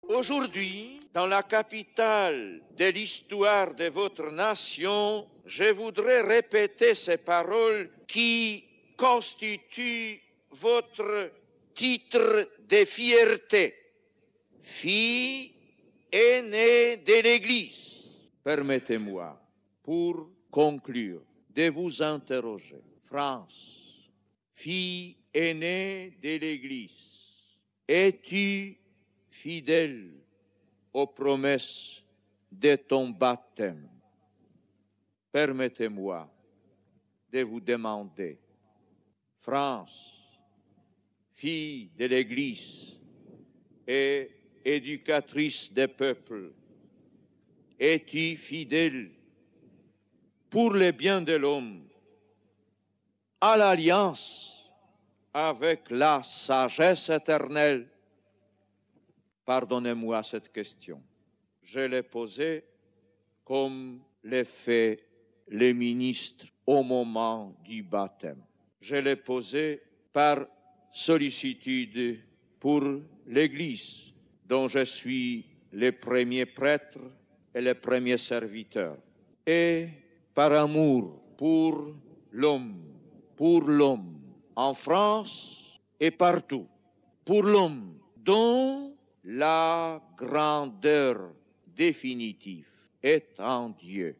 Aujourd'hui, dans la capitale de l'histoire de votre nation, je voudrais répéter ces paroles qui constituent votre titre de fierté. Fille aînée de l'Église. Permettez-moi, pour conclure, de vous interroger. France, fille aînée de l'Église, es-tu fidèle aux promesses de ton baptême? Permettez-moi de vous demander, France, fille de l'Église et éducatrice des peuples, es-tu fidèle pour le bien de l'homme à l'alliance avec la sagesse éternelle? Pardonnez-moi cette question. Je l'ai posée comme l'ait fait les ministres au moment du baptême. Je l'ai posée par sollicitude pour l'Église, dont je suis le premier prêtre et le premier serviteur, et par amour pour l'homme, en France et partout, pour l'homme dont la grandeur définitive est en Dieu.